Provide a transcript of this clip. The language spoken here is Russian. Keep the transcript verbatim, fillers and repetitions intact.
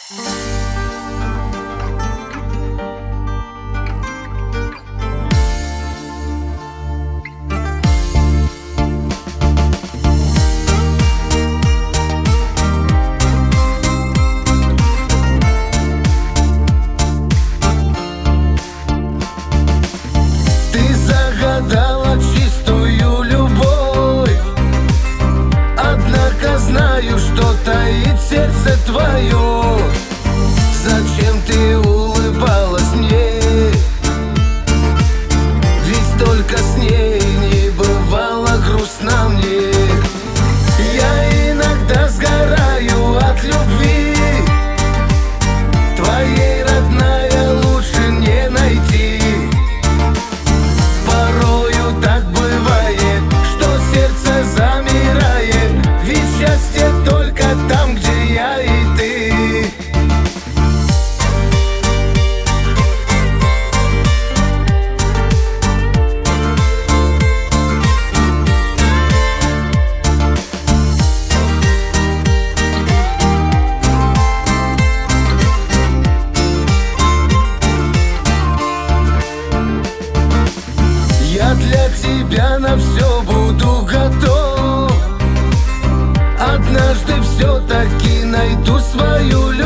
Дала чистую любовь, однако знаю, что таит сердце твое. Зачем ты улыбалась мне? Ведь только с ней не бывало грустно мне. Я иногда сгораю от любви, твоей, родная, лучше не найти. Замирает, ведь счастье только там, где я и ты. Я для тебя на все буду готов. Однажды все-таки найду свою любовь.